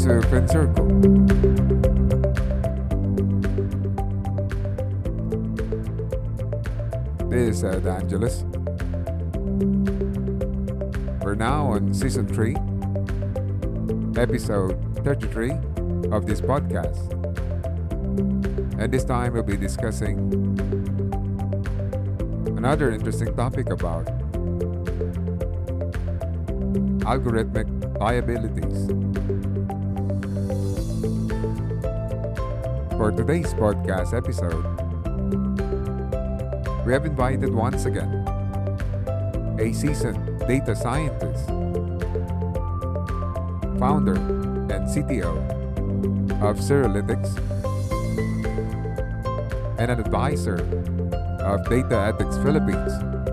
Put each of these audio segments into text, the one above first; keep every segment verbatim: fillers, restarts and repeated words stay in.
to FinCircle. This is Ed Angeles. We're now on Season three, Episode thirty-three of this podcast. And this time we'll be discussing another interesting topic about algorithmic liabilities. For today's podcast episode, we have invited once again a seasoned data scientist, founder and C T O of Seralytics, and an advisor of Data Ethics Philippines,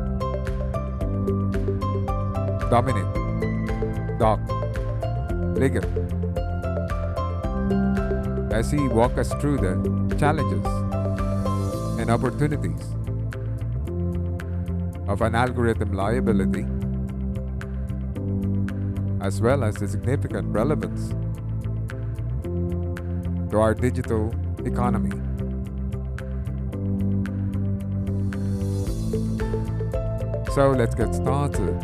Dominic Doc Liggett, as he walks us through the challenges and opportunities of an algorithm liability, as well as the significant relevance to our digital economy. So let's get started.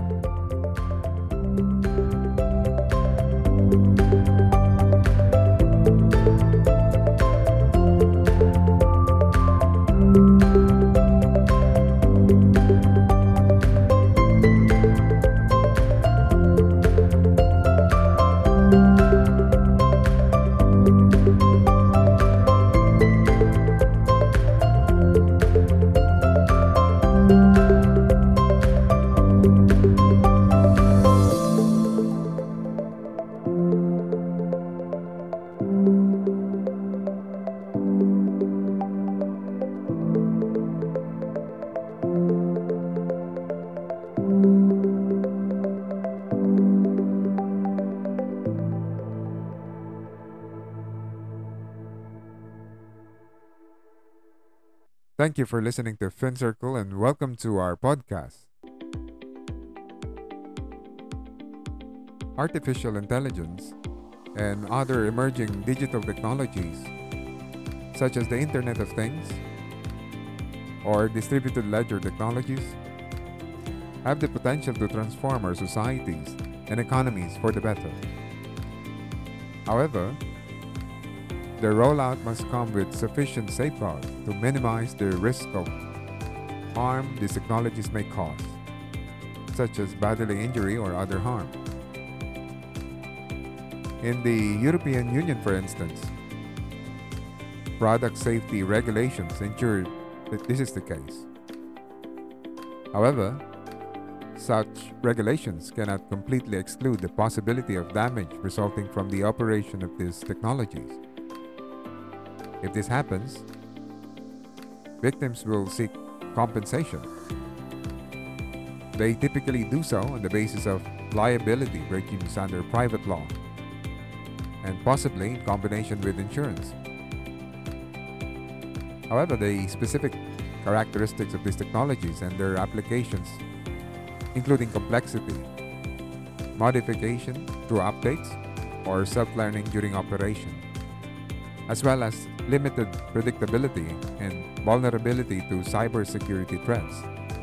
Thank you for listening to FinCircle and welcome to our podcast. Artificial intelligence and other emerging digital technologies, such as the Internet of Things or distributed ledger technologies, have the potential to transform our societies and economies for the better. However, their rollout must come with sufficient safeguards to minimize the risk of harm these technologies may cause, such as bodily injury or other harm. In the European Union, for instance, product safety regulations ensure that this is the case. However, such regulations cannot completely exclude the possibility of damage resulting from the operation of these technologies. If this happens, victims will seek compensation. They typically do so on the basis of liability regimes under private law, and possibly in combination with insurance. However, the specific characteristics of these technologies and their applications, including complexity, modification through updates, or self-learning during operation, as well as limited predictability and vulnerability to cybersecurity threats,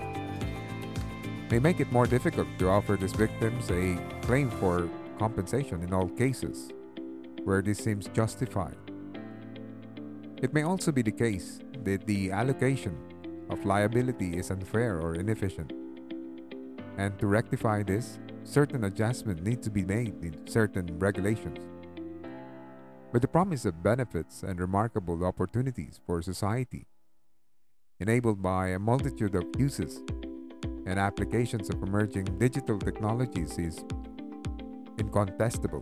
may make it more difficult to offer these victims a claim for compensation in all cases where this seems justified. It may also be the case that the allocation of liability is unfair or inefficient, and to rectify this, certain adjustments need to be made in certain regulations. With the promise of benefits and remarkable opportunities for society, enabled by a multitude of uses and applications of emerging digital technologies, is incontestable.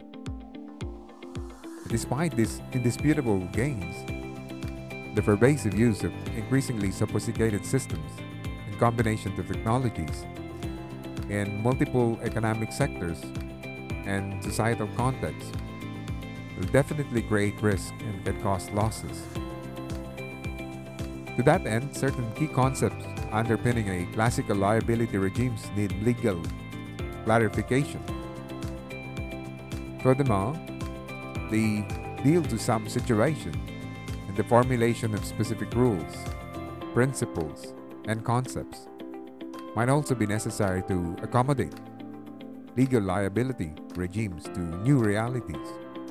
Despite these indisputable gains, the pervasive use of increasingly sophisticated systems and combinations of technologies in multiple economic sectors and societal contexts will definitely create risk and can cause losses. To that end, certain key concepts underpinning a classical liability regimes need legal clarification. Furthermore, They deal to some situation, and the formulation of specific rules, principles, and concepts might also be necessary to accommodate legal liability regimes to new realities,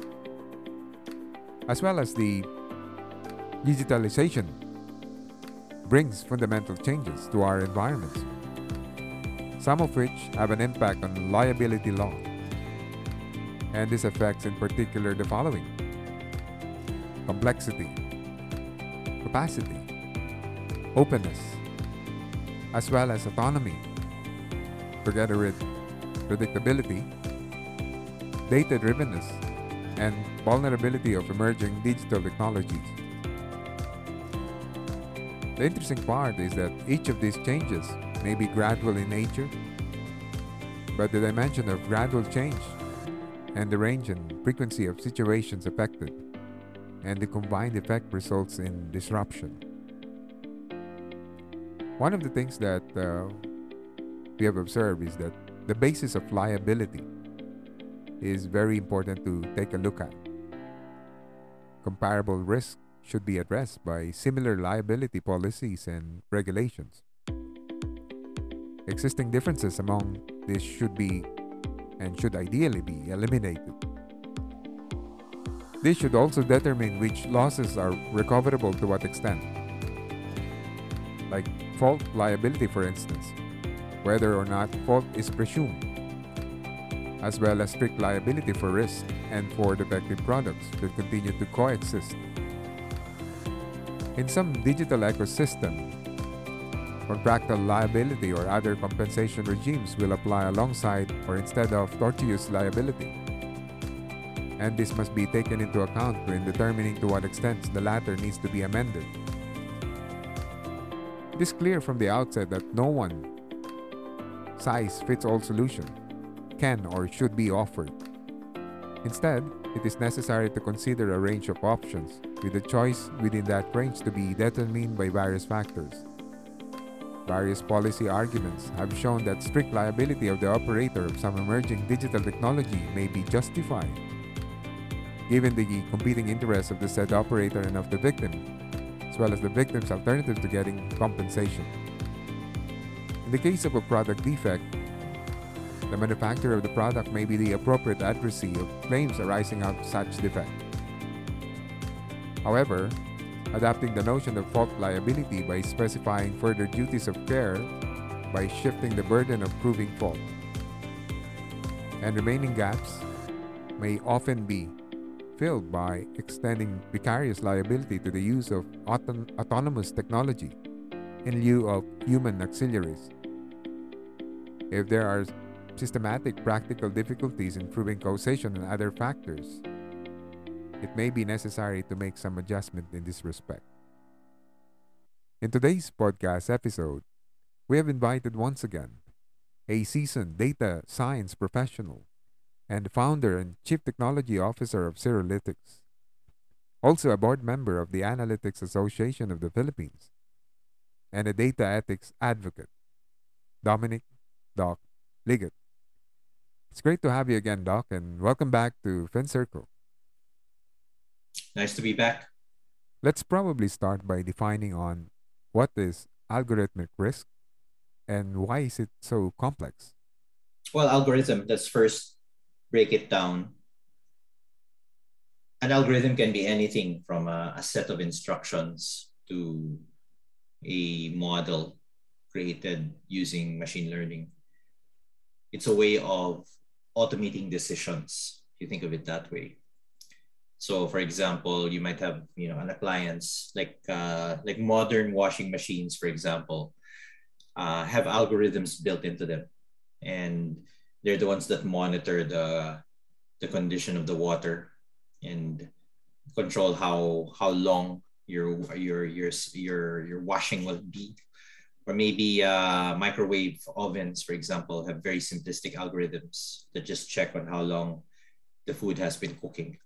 as well as the digitalization brings fundamental changes to our environments, some of which have an impact on liability law. And this affects in particular the following: complexity, capacity, openness, as well as autonomy, together with predictability, data-drivenness, and vulnerability of emerging digital technologies. The interesting part is that each of these changes may be gradual in nature, but the dimension of gradual change and the range and frequency of situations affected and the combined effect results in disruption. One of the things that uh, we have observed is that the basis of liability is very important to take a look at. Comparable risk should be addressed by similar liability policies and regulations. Existing differences among these should be and should ideally be eliminated. This should also determine which losses are recoverable to what extent, like fault liability, for instance, whether or not fault is presumed, as well as strict liability for risk and for defective products should continue to coexist. In some digital ecosystem, contractual liability or other compensation regimes will apply alongside or instead of tortious liability. And this must be taken into account when determining to what extent the latter needs to be amended. It is clear from the outset that no one size fits all solution can or should be offered. Instead, it is necessary to consider a range of options, with the choice within that range to be determined by various factors. Various policy arguments have shown that strict liability of the operator of some emerging digital technology may be justified, given the competing interests of the said operator and of the victim, as well as the victim's alternative to getting compensation. In the case of a product defect, the manufacturer of the product may be the appropriate addressee of claims arising out of such defect. However, adapting the notion of fault liability by specifying further duties of care by shifting the burden of proving fault, and remaining gaps may often be filled by extending vicarious liability to the use of auton- autonomous technology in lieu of human auxiliaries. If there are systematic practical difficulties in proving causation and other factors, it may be necessary to make some adjustment in this respect. In today's podcast episode, we have invited once again a seasoned data science professional and founder and chief technology officer of Seralytics, also a board member of the Analytics Association of the Philippines, and a data ethics advocate, Dominic Doc Ligot. It's great to have you again, Doc, and welcome back to FinCircle. Nice to be back. Let's probably start by defining on what is algorithmic risk and why is it so complex? Well, algorithm, let's first break it down. An algorithm can be anything from a, a set of instructions to a model created using machine learning. It's a way of automating decisions, if you think of it that way. So, for example, you might have, you know, an appliance like uh, like modern washing machines, for example, uh, have algorithms built into them, and they're the ones that monitor the the condition of the water and control how how long your your your your your washing will be. Or maybe uh, microwave ovens, for example, have very simplistic algorithms that just check on how long the food has been cooking.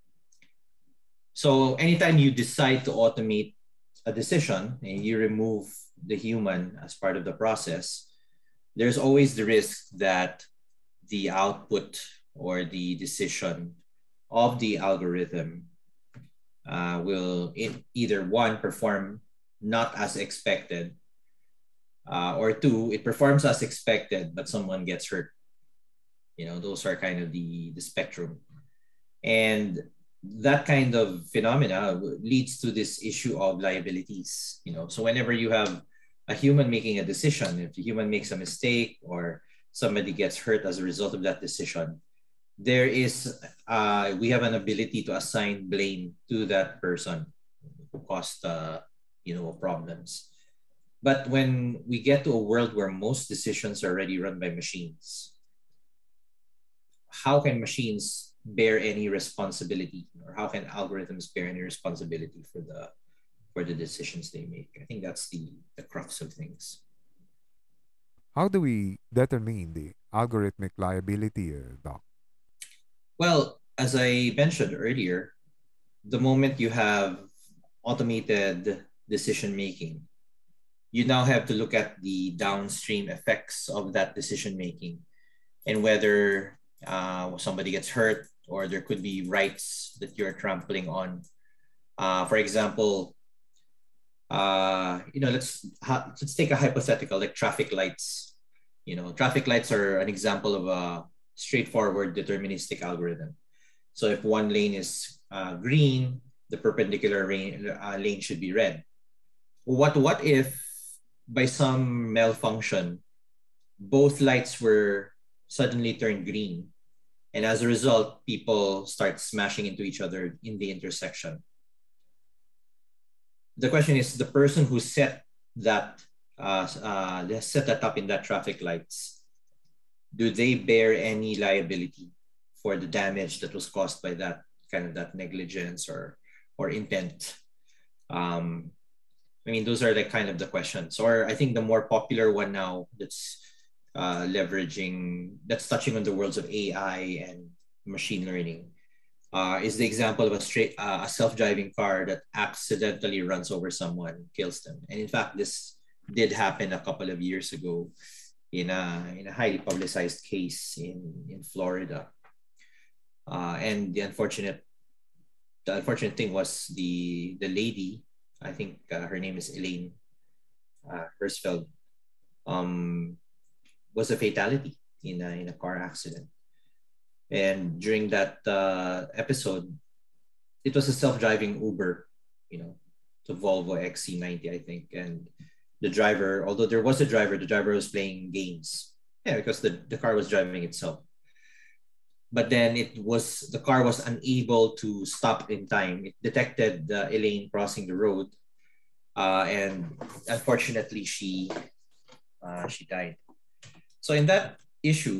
So anytime you decide to automate a decision and you remove the human as part of the process, there's always the risk that the output or the decision of the algorithm uh, will it either one perform not as expected, uh, or two, it performs as expected but someone gets hurt. You know, those are kind of the the spectrum, and that kind of phenomena leads to this issue of liabilities. You know, so whenever you have a human making a decision, if the human makes a mistake or somebody gets hurt as a result of that decision, there is uh, we have an ability to assign blame to that person who caused uh, you know problems. But when we get to a world where most decisions are already run by machines, how can machines bear any responsibility, or how can algorithms bear any responsibility for the for the decisions they make? I think that's the the crux of things. How do we determine the algorithmic liability, uh, Doc? Well, as I mentioned earlier, the moment you have automated decision making, you now have to look at the downstream effects of that decision making, and whether uh, somebody gets hurt or there could be rights that you're trampling on. Uh, for example, uh, you know, let's ha- let's take a hypothetical like traffic lights. You know, traffic lights are an example of a straightforward deterministic algorithm. So if one lane is uh, green, the perpendicular lane, uh, lane should be red. What what if by some malfunction both lights were suddenly turned green, and as a result people start smashing into each other in the intersection? The question is, the person who set that uh, uh, set that up in that traffic lights, do they bear any liability for the damage that was caused by that kind of that negligence or or intent? Um, I mean, those are the kind of the questions. Or I think the more popular one now that's uh, leveraging, that's touching on the worlds of A I and machine learning, uh, is the example of a straight uh, a self-driving car that accidentally runs over someone, kills them. And in fact, this did happen a couple of years ago in a in a highly publicized case in in Florida. Uh, and the unfortunate the unfortunate thing was the the lady, I think uh, her name is Elaine uh, Hersfeld, um, was a fatality in a, in a car accident. And during that uh, episode, it was a self-driving Uber, you know, to Volvo X C ninety, I think. And the driver, although there was a driver, the driver was playing games. Yeah, because the, the car was driving itself. But then it was the car was unable to stop in time. It detected uh, Elaine crossing the road, uh, and unfortunately, she uh, she died. So in that issue,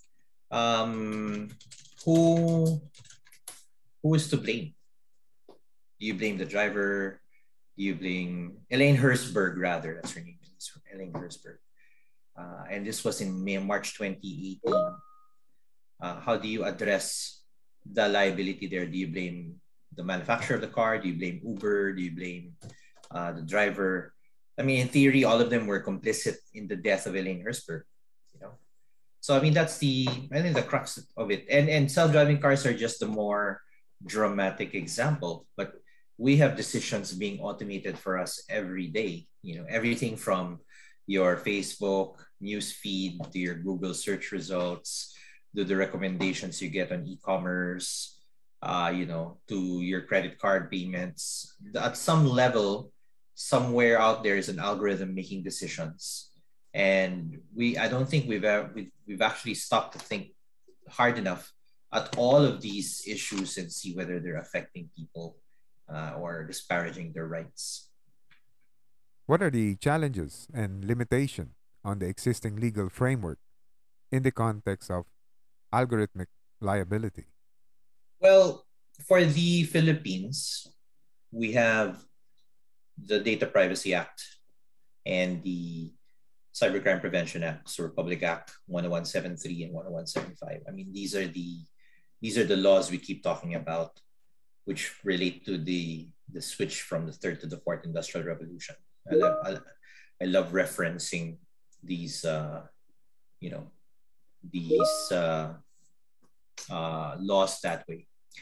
um, who who is to blame? Do you blame the driver? Do you blame Elaine Herzberg? Rather, that's her name. Elaine Herzberg. Uh, and this was in May, March twenty eighteen. Uh, how do you address the liability there? Do you blame the manufacturer of the car? Do you blame Uber? Do you blame uh, the driver? I mean, in theory, all of them were complicit in the death of Elaine Herzberg. You know, so I mean, that's the I think the crux of it. And and self-driving cars are just a more dramatic example, but we have decisions being automated for us every day. You know, everything from your Facebook news feed to your Google search results, to the recommendations you get on e-commerce, uh, you know, to your credit card payments. At some level, somewhere out there is an algorithm making decisions, and we I don't think we've ever, we've, we've actually stopped to think hard enough at all of these issues and see whether they're affecting people uh, or disparaging their rights. What are the challenges and limitation on the existing legal framework in the context of algorithmic liability? Well, for the Philippines, we have the Data Privacy Act and the Cybercrime Prevention Act, so Republic Act one oh one seventy-three and one oh one seventy-five. I mean, these are the these are the laws we keep talking about, which relate to the the switch from the third to the fourth industrial revolution. I love I, I love referencing these uh, you know these uh, uh, laws that way.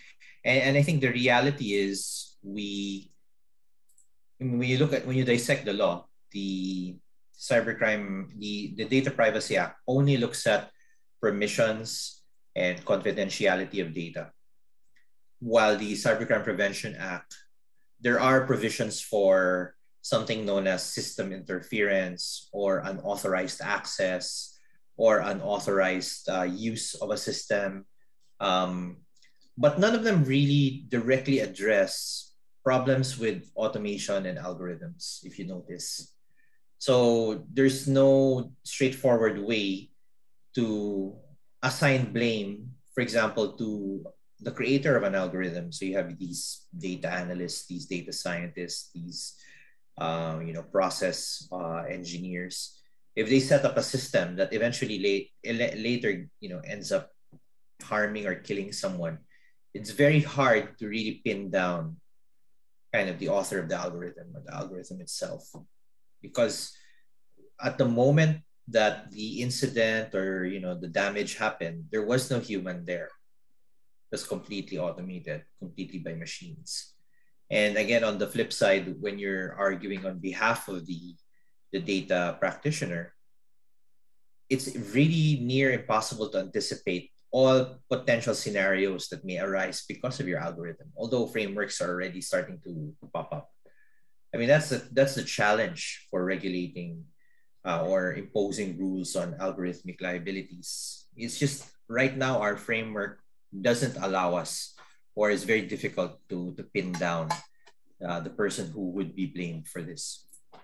And, and I think the reality is we, when you look at, when you dissect the law, the cybercrime, the, the Data Privacy Act only looks at permissions and confidentiality of data. While the Cybercrime Prevention Act, there are provisions for something known as system interference or unauthorized access or unauthorized uh, use of a system. Um, but none of them really directly address problems with automation and algorithms, if you notice. So there's no straightforward way to assign blame, for example, to the creator of an algorithm. So you have these data analysts, these data scientists, these uh, you know process uh, engineers. If they set up a system that eventually late, later you know ends up harming or killing someone, it's very hard to really pin down kind of the author of the algorithm or the algorithm itself, because at the moment that the incident or you know the damage happened, there was no human there. It was completely automated, completely by machines. And again, on the flip side, when you're arguing on behalf of the the data practitioner, it's really near impossible to anticipate all potential scenarios that may arise because of your algorithm, although frameworks are already starting to pop up. I mean, that's the, that's the challenge for regulating uh, or imposing rules on algorithmic liabilities. It's just right now our framework doesn't allow us, or it's very difficult to, to pin down uh, the person who would be blamed for this.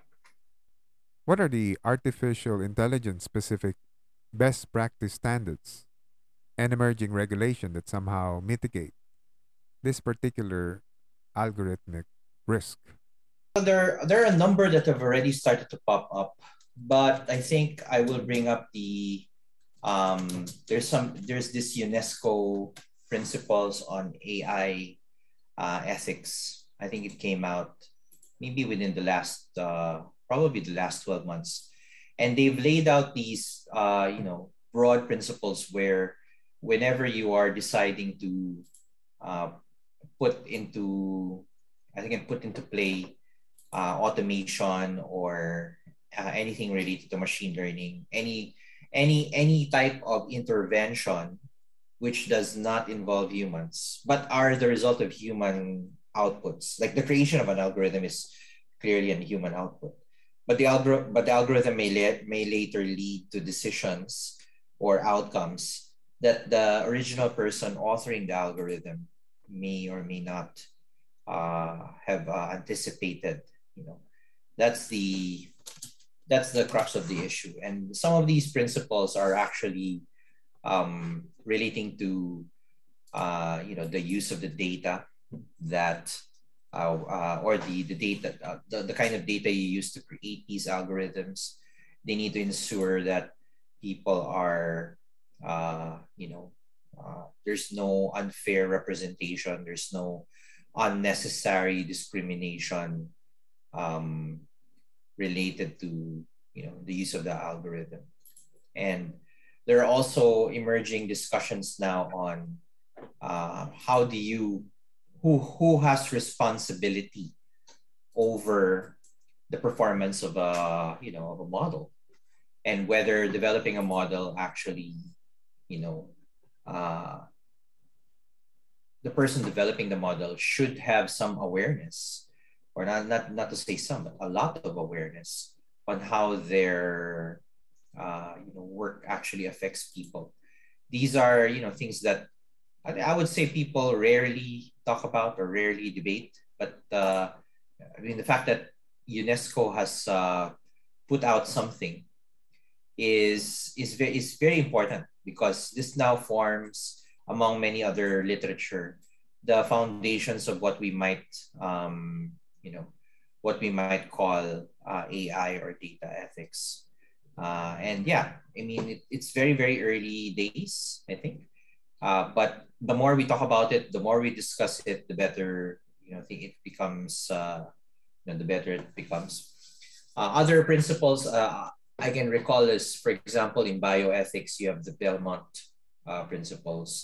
What are the artificial intelligence specific best practice standards and emerging regulation that somehow mitigate this particular algorithmic risk? Well, there, there are a number that have already started to pop up, but I think I will bring up the um, there's some there's this UNESCO principles on A I uh, ethics. I think it came out maybe within the last uh, probably the last twelve months, and they've laid out these uh, you know broad principles where whenever you are deciding to uh, put into I think put into play uh, automation or uh, anything related to machine learning, any any any type of intervention which does not involve humans but are the result of human outputs. Like the creation of an algorithm is clearly a human output, but the algor- but the algorithm may le- may later lead to decisions or outcomes that the original person authoring the algorithm may or may not uh, have uh, anticipated. You know, that's the that's the crux of the issue. And some of these principles are actually um, relating to uh, you know the use of the data that uh, uh, or the the data uh, the, the kind of data you use to create these algorithms. They need to ensure that people are uh, you know uh, there's no unfair representation, there's no unnecessary discrimination um, related to you know the use of the algorithm. And there are also emerging discussions now on uh, how do you who who has responsibility over the performance of a you know of a model, and whether developing a model actually you know uh, the person developing the model should have some awareness, or not not not to say some, but a lot of awareness on how their uh, you know work actually affects people. These are you know things that I, I would say people rarely talk about or rarely debate. But uh, I mean, the fact that UNESCO has uh, put out something is is very is very important, because this now forms, among many other literature, the foundations of what we might um, you know what we might call uh, A I or data ethics. Uh, and yeah, I mean, it, it's very, very early days, I think. Uh, but the more we talk about it, the more we discuss it, the better, you know, I think it becomes, uh, you know, the better it becomes. Uh, other principles uh, I can recall is, for example, in bioethics, you have the Belmont uh, principles.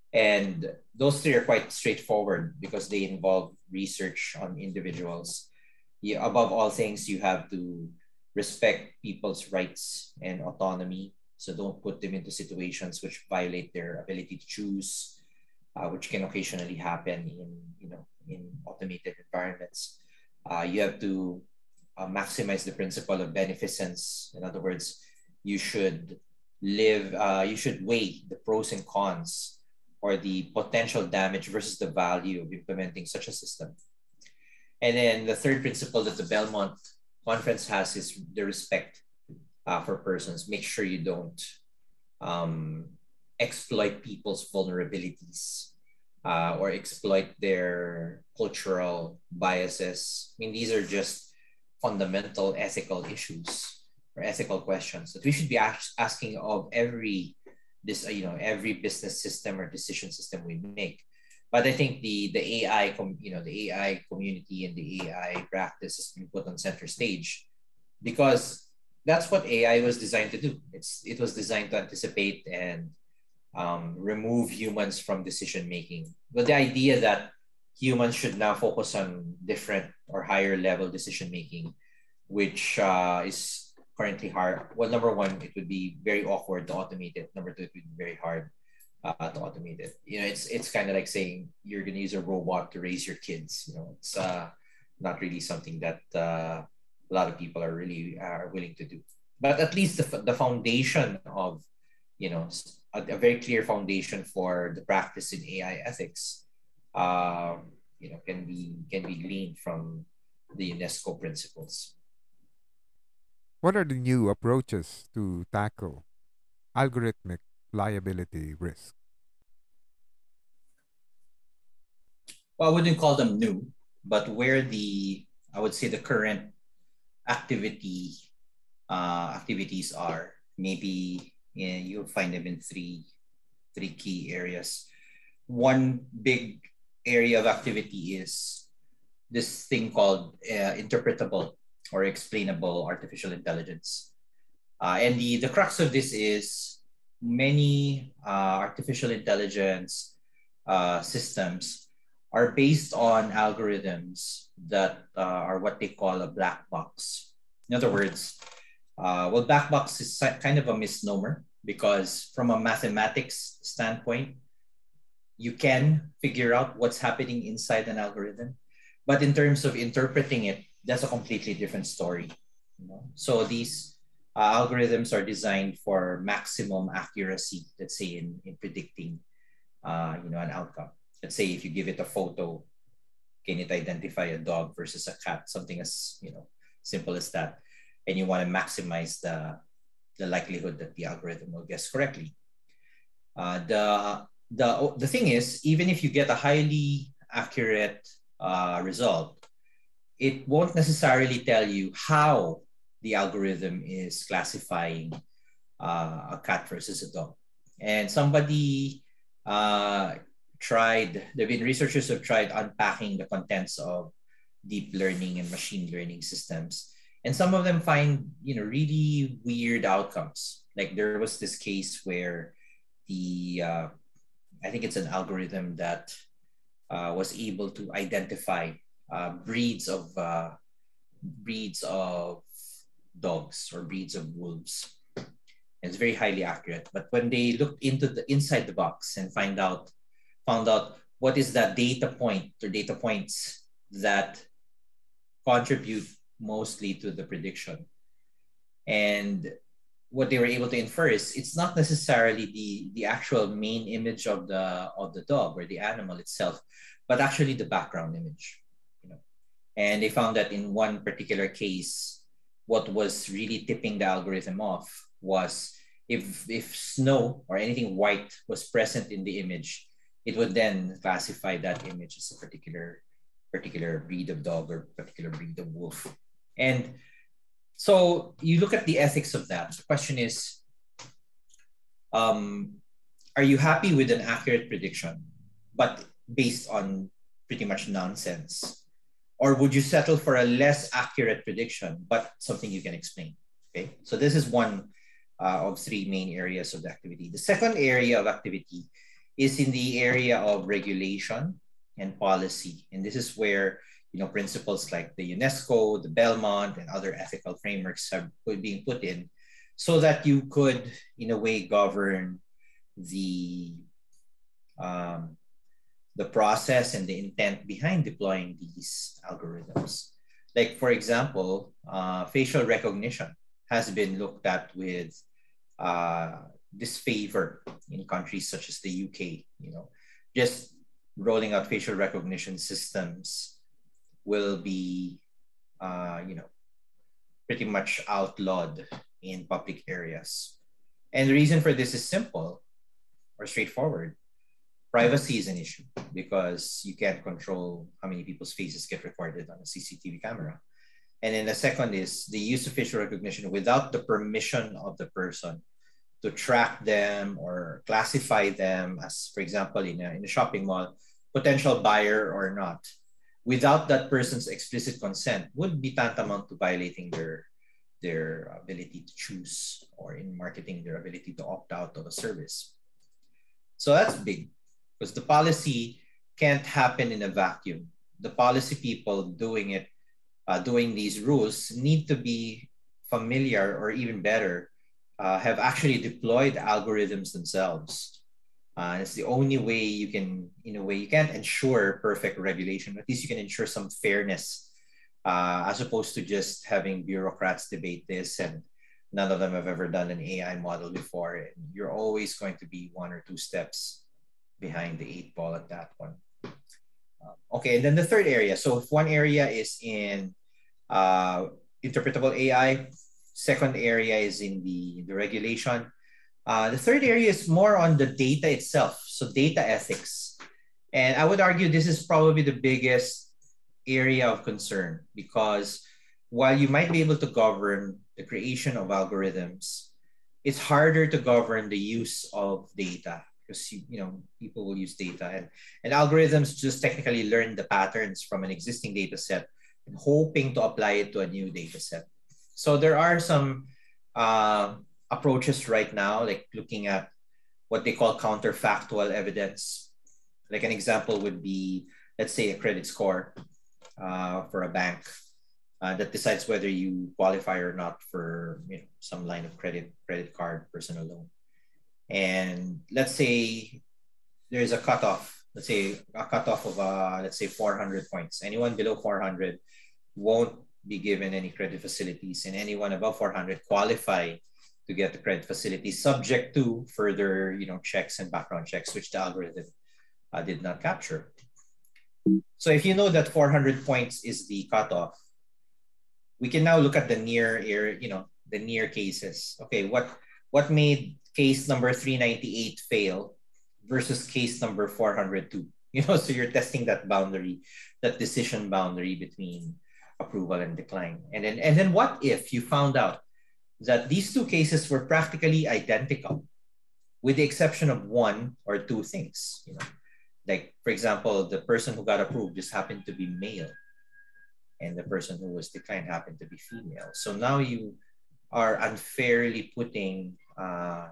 And those three are quite straightforward because they involve research on individuals. You, above all things, you have to respect people's rights and autonomy. So don't put them into situations which violate their ability to choose, uh, which can occasionally happen in you know in automated environments. Uh, you have to uh, maximize the principle of beneficence. In other words, you should live. Uh, you should weigh the pros and cons or the potential damage versus the value of implementing such a system. And then the third principle that the Belmont Conference has is the respect uh, for persons. Make sure you don't um, exploit people's vulnerabilities uh, or exploit their cultural biases. I mean, these are just fundamental ethical issues or ethical questions that we should be ask- asking of every this you know every business system or decision system we make. But I think the the A I com, you know the A I community and the A I practice has been put on center stage because that's what A I was designed to do. It's it was designed to anticipate and um, remove humans from decision making. But the idea that humans should now focus on different or higher level decision making, which uh, is currently hard. Well, number one, it would be very awkward to automate it. Number two, it would be very hard uh, to automate it. You know, it's it's kind of like saying you're going to use a robot to raise your kids. You know, it's uh, not really something that uh, a lot of people are really are willing to do. But at least the, the foundation of, you know, a, a very clear foundation for the practice in A I ethics, um, you know, can be can be gleaned from the UNESCO principles. What are the new approaches to tackle algorithmic liability risk? Well, I wouldn't call them new, but where the I would say the current activity uh, activities are maybe yeah, you'll find them in three three key areas. One big area of activity is this thing called uh, interpretable or explainable artificial intelligence. Uh, and the, the crux of this is many uh, artificial intelligence uh, systems are based on algorithms that uh, are what they call a black box. In other words, uh, well, black box is kind of a misnomer because from a mathematics standpoint, you can figure out what's happening inside an algorithm. But in terms of interpreting it, that's a completely different story. You know? So these uh, algorithms are designed for maximum accuracy, let's say in, in predicting uh, you know, an outcome. Let's say if you give it a photo, can it identify a dog versus a cat, something as you know simple as that, and you want to maximize the, the likelihood that the algorithm will guess correctly. Uh, the, the, the thing is, even if you get a highly accurate uh, result, it won't necessarily tell you how the algorithm is classifying uh, a cat versus a dog. And somebody uh, tried, there have been researchers who have tried unpacking the contents of deep learning and machine learning systems. And some of them find, you know, really weird outcomes. Like there was this case where the, uh, I think it's an algorithm that uh, was able to identify uh, breeds of uh, breeds of dogs or breeds of wolves. It's very highly accurate. But when they looked into the inside the box and find out found out what is that data point or data points that contribute mostly to the prediction. And what they were able to infer is it's not necessarily the, the actual main image of the of the dog or the animal itself, but actually the background image. You know? And they found that in one particular case, what was really tipping the algorithm off was if if snow or anything white was present in the image, it would then classify that image as a particular particular breed of dog or particular breed of wolf. And so you look at the ethics of that. The question is, um, are you happy with an accurate prediction, but based on pretty much nonsense? Or would you settle for a less accurate prediction, but something you can explain? Okay, so this is one uh, of three main areas of the activity. The second area of activity is in the area of regulation and policy. And this is where, you know, principles like the UNESCO, the Belmont, and other ethical frameworks have been put in so that you could, in a way, govern the um, the process and the intent behind deploying these algorithms. Like, for example, uh, facial recognition has been looked at with uh, disfavor in countries such as the U K. You know, just rolling out facial recognition systems will be, uh, you know, pretty much outlawed in public areas. And the reason for this is simple or straightforward. Privacy is an issue because you can't control how many people's faces get recorded on a C C T V camera. And then the second is the use of facial recognition without the permission of the person to track them or classify them as, for example, in a, in a shopping mall, potential buyer or not, without that person's explicit consent would be tantamount to violating their their ability to choose, or in marketing, their ability to opt out of a service. So that's big because the policy can't happen in a vacuum. The policy people doing it, uh, doing these rules need to be familiar, or even better, uh, have actually deployed algorithms themselves. Uh, it's the only way you can, in a way, you can't ensure perfect regulation. At least you can ensure some fairness, uh, as opposed to just having bureaucrats debate this, and none of them have ever done an A I model before. And you're always going to be one or two steps behind the eight ball at that one. Uh, okay, and then the third area. So if one area is in uh, interpretable A I, second area is in the, the regulation. Uh, the third area is more on the data itself, so data ethics. And I would argue this is probably the biggest area of concern, because while you might be able to govern the creation of algorithms, it's harder to govern the use of data, because you, you know, people will use data, and, and algorithms just technically learn the patterns from an existing data set and hoping to apply it to a new data set. So there are some uh, approaches right now, like looking at what they call counterfactual evidence. Like an example would be, let's say, a credit score uh, for a bank uh, that decides whether you qualify or not for, you know, some line of credit, credit card, personal loan. And let's say there's a cutoff. Let's say a cutoff of uh, let's say four hundred points. Anyone below four hundred won't be given any credit facilities, and anyone above four hundred qualify to get the credit facility, subject to further, you know, checks and background checks, which the algorithm uh, did not capture. So if you know that four hundred points is the cutoff, we can now look at the near area, you know, the near cases. Okay, what what made case number three ninety-eight fail versus case number four hundred two? You know, so you're testing that boundary, that decision boundary between approval and decline. And then and then what if you found out that these two cases were practically identical, with the exception of one or two things? You know, like, for example, the person who got approved just happened to be male, and the person who was declined happened to be female. So now you are unfairly putting uh,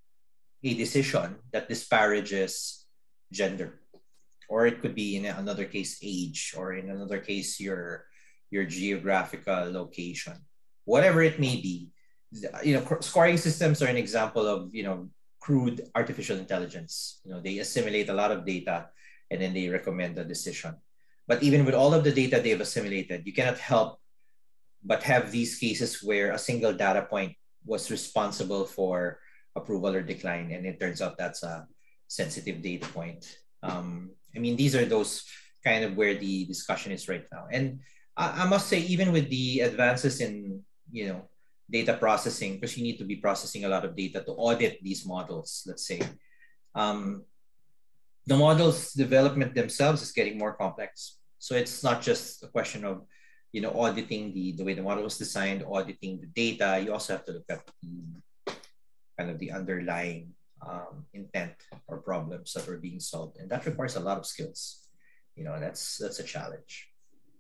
a decision that disparages gender, or it could be in another case age, or in another case your your geographical location, whatever it may be. You know, scoring systems are an example of, you know, crude artificial intelligence. You know, they assimilate a lot of data and then they recommend a decision. But even with all of the data they've assimilated, you cannot help but have these cases where a single data point was responsible for approval or decline, and it turns out that's a sensitive data point. Um, I mean, these are those kind of where the discussion is right now. And I, I must say, even with the advances in, you know, data processing, because you need to be processing a lot of data to audit these models, let's say, um, the models development themselves is getting more complex. So it's not just a question of, you know, auditing the, the way the model was designed, auditing the data. You also have to look at the kind of the underlying um, intent or problems that were being solved. And that requires a lot of skills. You know, that's that's a challenge.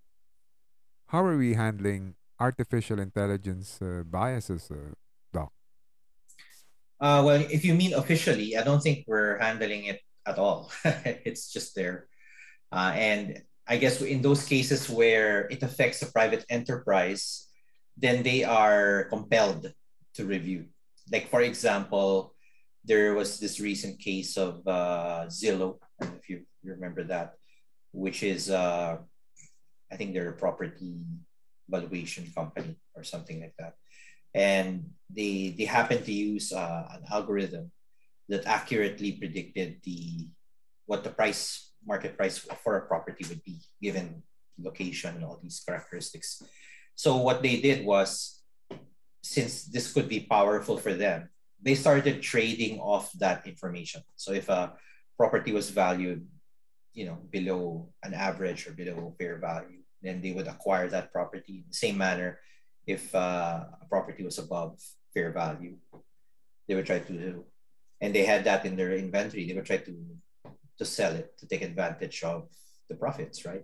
How are we handling artificial intelligence uh, biases, uh, Doc? Uh, well, if you mean officially, I don't think we're handling it at all. It's just there. Uh, and I guess in those cases where it affects a private enterprise, then they are compelled to review. Like, for example, there was this recent case of uh, Zillow, I don't know if you remember that, which is, uh, I think they're a property valuation company or something like that. And they, they happened to use uh, an algorithm that accurately predicted the what the price market price for a property would be given location and all these characteristics. So what they did was, since this could be powerful for them, they started trading off that information. So if a property was valued, you know, below an average or below fair value, then they would acquire that property in the same manner. If uh, a property was above fair value, they would try to, and they had that in their inventory, they would try to to sell it to take advantage of the profits, right?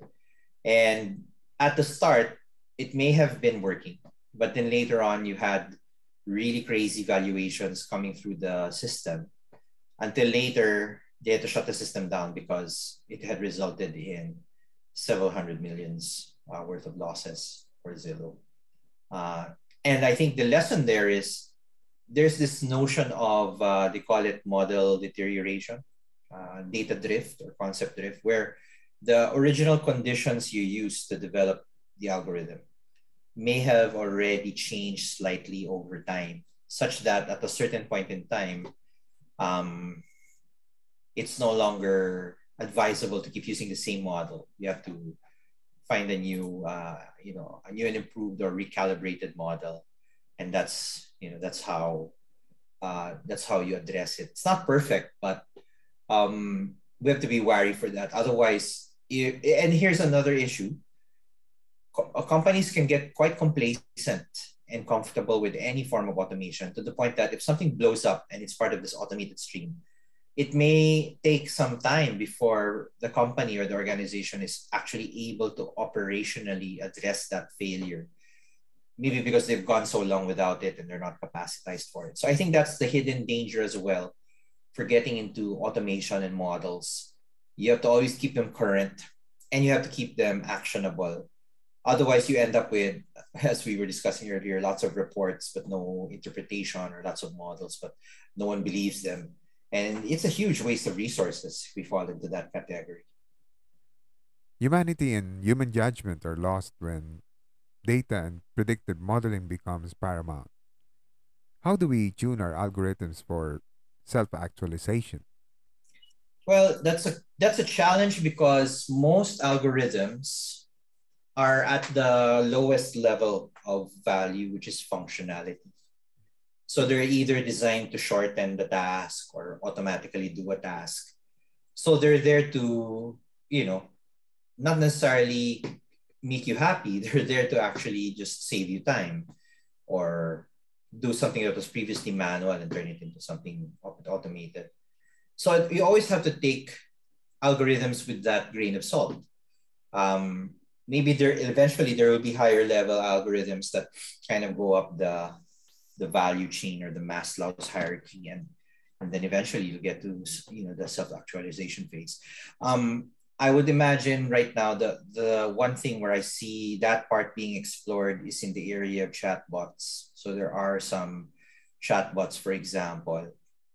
And at the start, it may have been working, but then later on, you had really crazy valuations coming through the system until later they had to shut the system down because it had resulted in several hundred millions uh, worth of losses for Zillow. Uh, and I think the lesson there is there's this notion of, uh, they call it model deterioration, uh, data drift or concept drift, where the original conditions you use to develop the algorithm may have already changed slightly over time, such that at a certain point in time, um, it's no longer advisable to keep using the same model. You have to find a new, uh, you know, a new and improved or recalibrated model, and that's, you know, that's how uh, that's how you address it. It's not perfect, but um, we have to be wary for that. Otherwise, you, and here's another issue: Co- companies can get quite complacent and comfortable with any form of automation to the point that if something blows up and it's part of this automated stream, it may take some time before the company or the organization is actually able to operationally address that failure. Maybe because they've gone so long without it and they're not capacitized for it. So I think that's the hidden danger as well for getting into automation and models. You have to always keep them current and you have to keep them actionable. Otherwise, you end up with, as we were discussing earlier, lots of reports, but no interpretation, or lots of models, but no one believes them. And it's a huge waste of resources if we fall into that category. Humanity and human judgment are lost when data and predictive modeling becomes paramount. How do we tune our algorithms for self-actualization? Well, that's a that's a challenge because most algorithms are at the lowest level of value, which is functionality. So they're either designed to shorten the task or automatically do a task. So they're there to, you know, not necessarily make you happy. They're there to actually just save you time or do something that was previously manual and turn it into something automated. So you always have to take algorithms with that grain of salt. Um, maybe there eventually there will be higher level algorithms that kind of go up the the value chain or the Maslow's hierarchy, and and then eventually you get to, you know, the self-actualization phase. Um, I would imagine right now the the one thing where I see that part being explored is in the area of chatbots. So there are some chatbots, for example,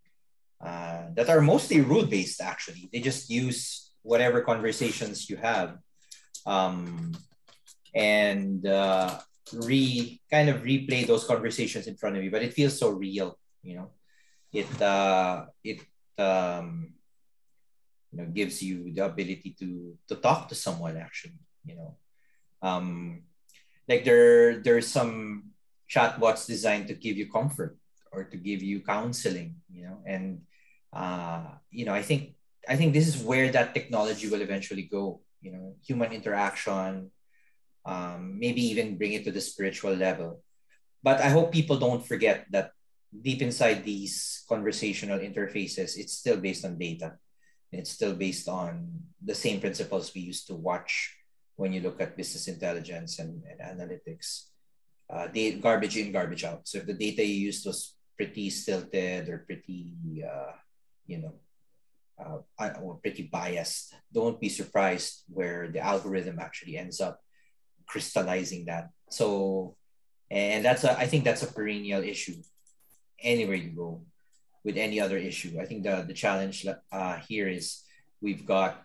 uh, that are mostly rule-based. Actually, they just use whatever conversations you have, um, and uh, re kind of replay those conversations in front of you. But it feels so real, you know. It uh, it um, you know, gives you the ability to to talk to someone actually, you know. Um, like there there's some chatbots designed to give you comfort or to give you counseling, you know, and uh, you know, I think I think this is where that technology will eventually go, you know, human interaction, um, maybe even bring it to the spiritual level. But I hope people don't forget that deep inside these conversational interfaces, it's still based on data. It's still based on the same principles we used to watch when you look at business intelligence and, and analytics. Uh, they garbage in, garbage out. So if the data you used was pretty stilted or pretty, uh, you know, uh, or pretty biased, don't be surprised where the algorithm actually ends up crystallizing that. So, and that's a, I think that's a perennial issue anywhere you go with any other issue. I think the, the challenge uh, here is we've got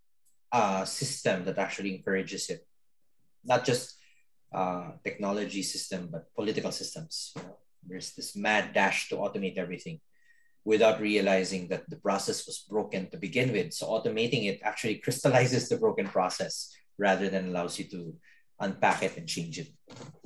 a system that actually encourages it, not just uh, technology system, but political systems. You know, there's this mad dash to automate everything without realizing that the process was broken to begin with. So automating it actually crystallizes the broken process rather than allows you to unpack it and change it.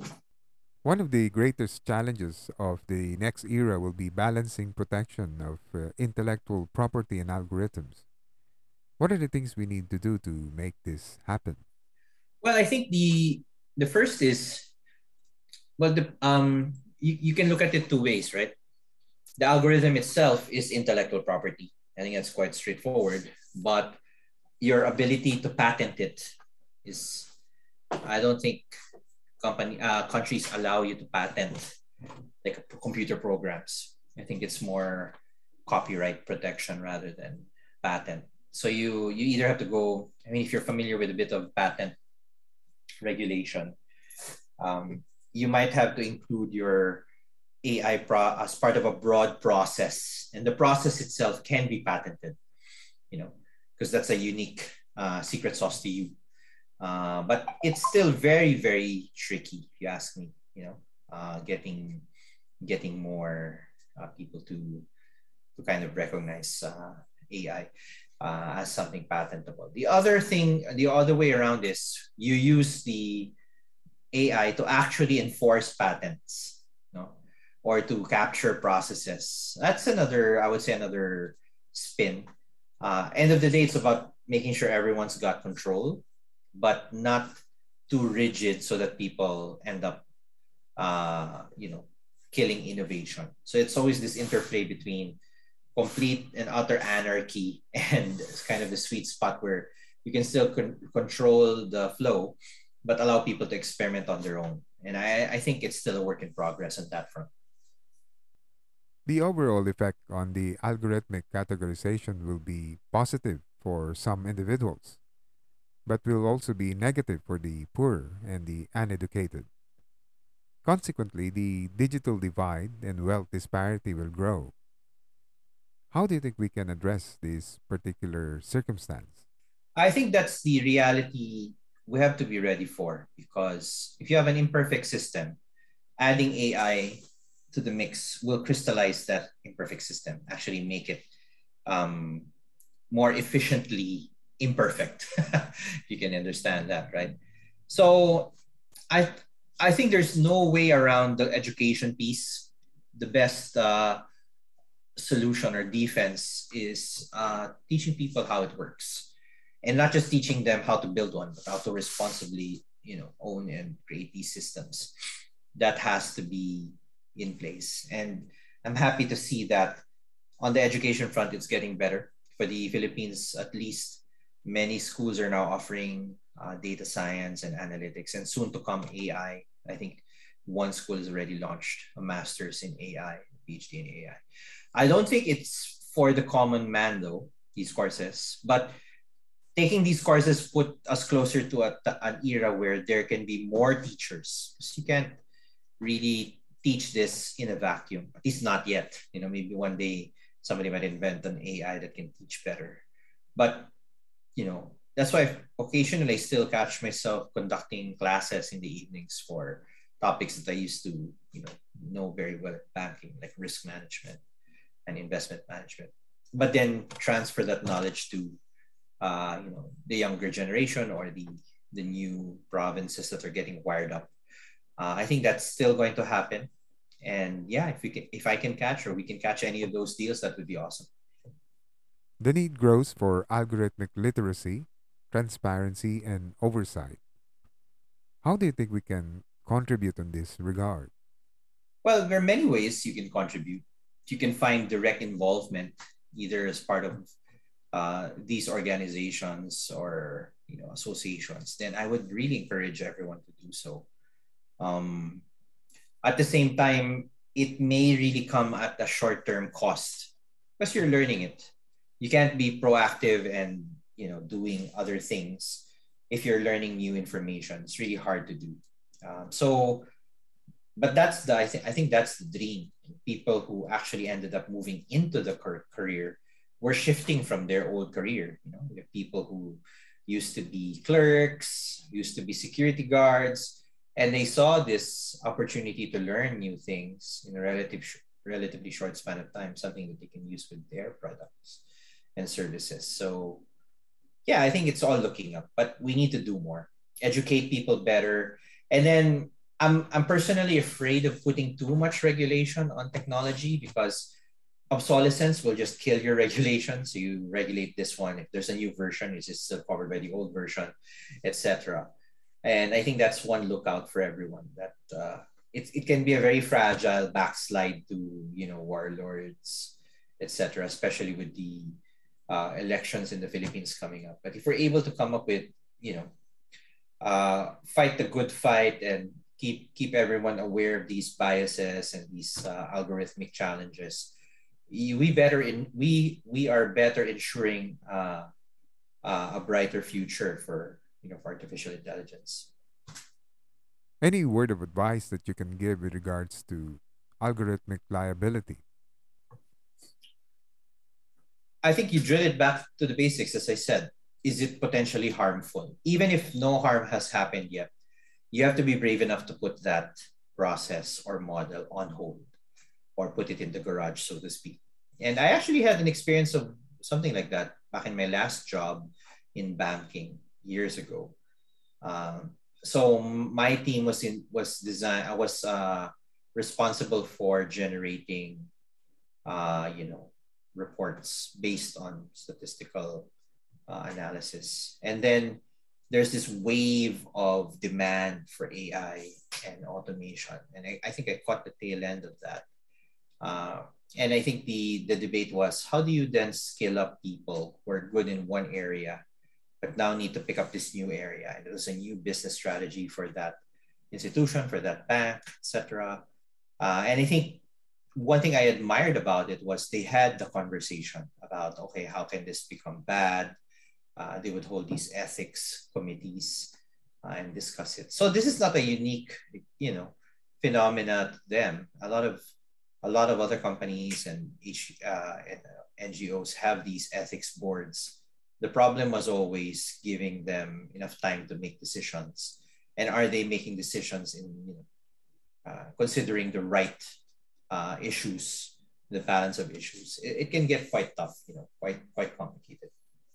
One of the greatest challenges of the next era will be balancing protection of uh, intellectual property and algorithms. What are the things we need to do to make this happen? Well, I think the the first is, well, the um you, you can look at it two ways, right? The algorithm itself is intellectual property. I think that's quite straightforward. But your ability to patent it is, I don't think company uh, countries allow you to patent like computer programs. I think it's more copyright protection rather than patent. So you you either have to go. I mean, if you're familiar with a bit of patent regulation, um, you might have to include your A I pro- as part of a broad process, and the process itself can be patented. You know, because that's a unique uh, secret sauce to you. Uh, but it's still very, very tricky, if you ask me. You know, uh, getting getting more uh, people to to kind of recognize uh, A I uh, as something patentable. The other thing, the other way around is you use the A I to actually enforce patents, no, or to capture processes. That's another, I would say, another spin. Uh, end of the day, it's about making sure everyone's got control, but not too rigid so that people end up, uh, you know, killing innovation. So it's always this interplay between complete and utter anarchy and it's kind of the sweet spot where you can still con- control the flow, but allow people to experiment on their own. And I, I think it's still a work in progress on that front. The overall effect on the algorithmic categorization will be positive for some individuals, but will also be negative for the poor and the uneducated. Consequently, the digital divide and wealth disparity will grow. How do you think we can address this particular circumstance? I think that's the reality we have to be ready for because if you have an imperfect system, adding A I to the mix will crystallize that imperfect system, actually make it um, more efficiently imperfect. You can understand that, right? So I I think there's no way around the education piece. The best uh, solution or defense is uh, teaching people how it works, and not just teaching them how to build one, but how to responsibly, you know, own and create these systems. That has to be in place, and I'm happy to see that on the education front, it's getting better for the Philippines. At least many schools are now offering uh, data science and analytics, and soon to come A I. I I think one school has already launched a master's in A I, PhD in A I. I I don't think it's for the common man though, these courses, but taking these courses put us closer to a, an era where there can be more teachers. Because you can't really teach this in a vacuum, at least not yet. You know, maybe one day somebody might invent an A I that can teach better. But, you know, that's why occasionally I still catch myself conducting classes in the evenings for topics that I used to, you know, know very well at banking, like risk management and investment management. But then transfer that knowledge to, uh, you know, the younger generation or the the new provinces that are getting wired up. Uh, I think that's still going to happen. And yeah, if we can, if I can catch or we can catch any of those deals, that would be awesome. The need grows for algorithmic literacy, transparency, and oversight. How do you think we can contribute in this regard? Well, there are many ways you can contribute. You can find direct involvement, either as part of uh, these organizations or you know associations. Then I would really encourage everyone to do so. Um, at the same time, it may really come at a short-term cost because you're learning it. you can't be proactive and, you know, doing other things if you're learning new information. It's really hard to do. Um, so, but that's the I think I think that's the dream. People who actually ended up moving into the cur- career were shifting from their old career. You know, the people who used to be clerks, used to be security guards, and they saw this opportunity to learn new things in a relative sh- relatively short span of time, something that they can use with their products and services. So yeah, I think it's all looking up, but we need to do more, educate people better. And then I'm, I'm personally afraid of putting too much regulation on technology because obsolescence will just kill your regulation. So you regulate this one. If there's a new version, it's just still covered by the old version, et cetera. And I think that's one lookout for everyone. That uh, it, it can be a very fragile backslide to, you know, warlords, et cetera. Especially with the uh, elections in the Philippines coming up. But if we're able to come up with, you know, uh, fight the good fight and keep keep everyone aware of these biases and these uh, algorithmic challenges, we better in we we are better ensuring uh, uh, a brighter future for, you know, for artificial intelligence. Any word of advice that you can give with regards to algorithmic liability? I think you drill it back to the basics, as I said. Is it potentially harmful? Even if no harm has happened yet, you have to be brave enough to put that process or model on hold or put it in the garage, so to speak. And I actually had an experience of something like that back in my last job in banking years ago. Um, so my team was in was design. I was uh, responsible for generating, uh, you know, reports based on statistical uh, analysis, and then there's this wave of demand for A I and automation, and I, I think I caught the tail end of that. Uh, and I think the the debate was, how do you then scale up people who are good in one area but now need to pick up this new area? And it was a new business strategy for that institution, for that bank, et cetera. Uh, and I think one thing I admired about it was they had the conversation about, okay, how can this become bad? Uh, they would hold these ethics committees uh, and discuss it. So this is not a unique, you know, phenomena to them. A lot of a lot of other companies and, H, uh, and uh, N G Os have these ethics boards. The problem was always giving them enough time to make decisions, and are they making decisions in, you know, uh, considering the right uh, issues, the balance of issues. It, it can get quite tough, you know, quite quite complicated.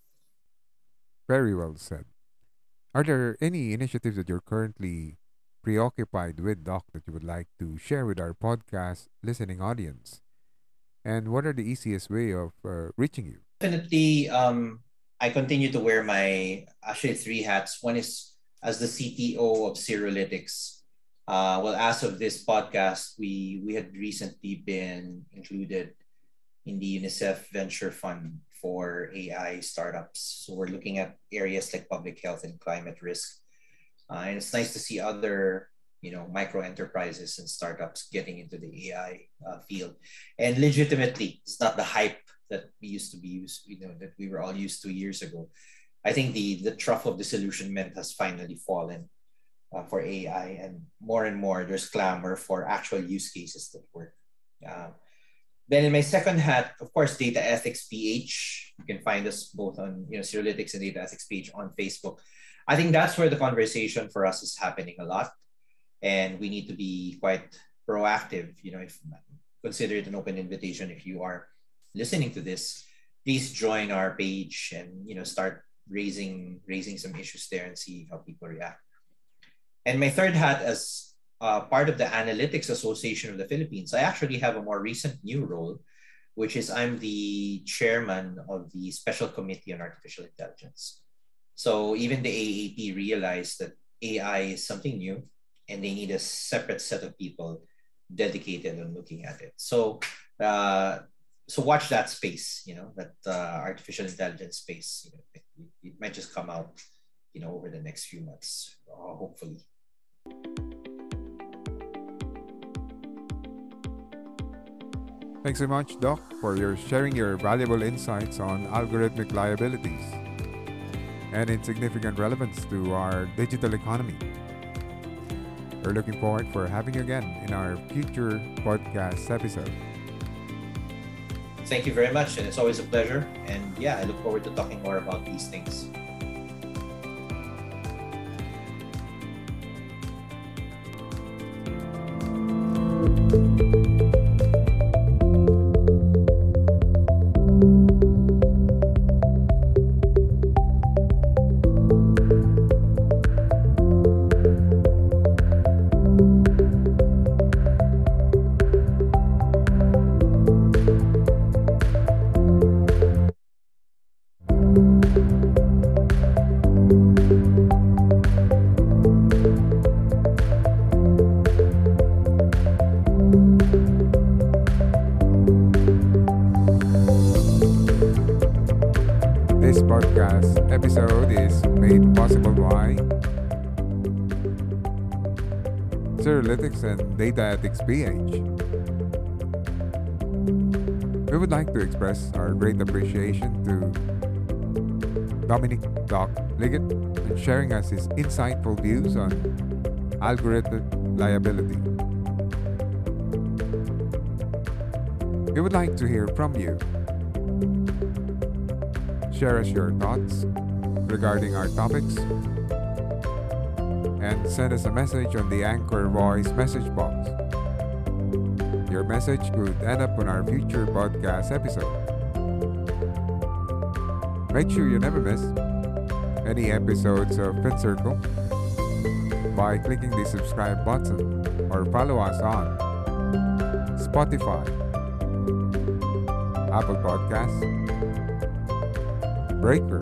Very well said. Are there any initiatives that you're currently preoccupied with, Doc, that you would like to share with our podcast listening audience? And what are the easiest way of uh, reaching you? Definitely, um, I continue to wear my actually three hats. One is as the C T O of Cyrolytics. Uh, well, as of this podcast, we we had recently been included in the UNICEF Venture Fund for A I startups. So we're looking at areas like public health and climate risk. Uh, and it's nice to see other, you know, micro enterprises and startups getting into the A I uh, field. And legitimately, it's not the hype that we used to be used, you know, that we were all used to years ago. I think the the trough of disillusionment has finally fallen uh, for A I, and more and more there's clamor for actual use cases that work. Uh, then in my second hat, of course, Data Ethics P H. You can find us both on, you know, Cyrolytics and Data Ethics page on Facebook. I think that's where the conversation for us is happening a lot, and we need to be quite proactive. You know, if consider it an open invitation, if you are listening to this, please join our page and, you know, start raising raising some issues there and see how people react. And my third hat as uh, part of the Analytics Association of the Philippines, I actually have a more recent new role, which is I'm the chairman of the Special Committee on Artificial Intelligence. So even the A A P realized that A I is something new and they need a separate set of people dedicated on looking at it. So, uh, so watch that space, you know, that uh, artificial intelligence space. You know, it, it might just come out, you know, over the next few months, uh, hopefully. Thanks so much, Doc, for your sharing your valuable insights on algorithmic liabilities and its significant relevance to our digital economy. We're looking forward for having you again in our future podcast episode. Thank you very much, and it's always a pleasure. And yeah, I look forward to talking more about these things. This podcast episode is made possible by Seralytics and Data Ethics P H. We would like to express our great appreciation to Dominic Doc Liggett in sharing us his insightful views on algorithmic liability. We would like to hear from you. Share us your thoughts regarding our topics and send us a message on the Anchor Voice message box. Your message could end up on our future podcast episode. Make sure you never miss any episodes of FinCircle by clicking the subscribe button or follow us on Spotify, Apple Podcasts, Breaker,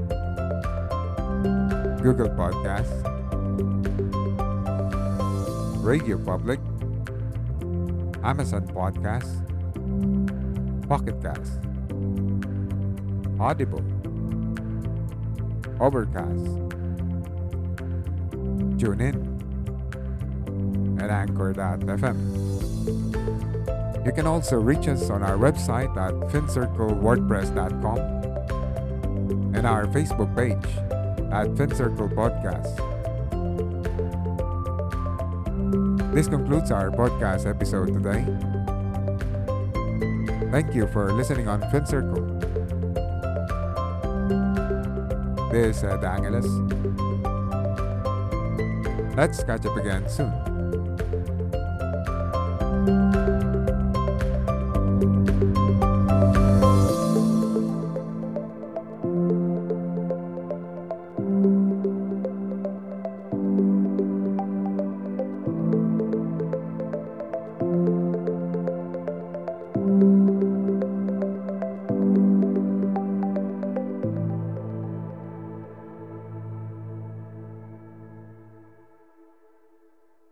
Google Podcasts, Radio Public, Amazon Podcasts, Pocket Cast, Audible, Overcast, TuneIn, and Anchor dot f m. You can also reach us on our website at fincircle wordpress dot com and our Facebook page at FinCircle Podcast. This concludes our podcast episode today. Thank you for listening on FinCircle. This is Ed Angeles. Let's catch up again soon.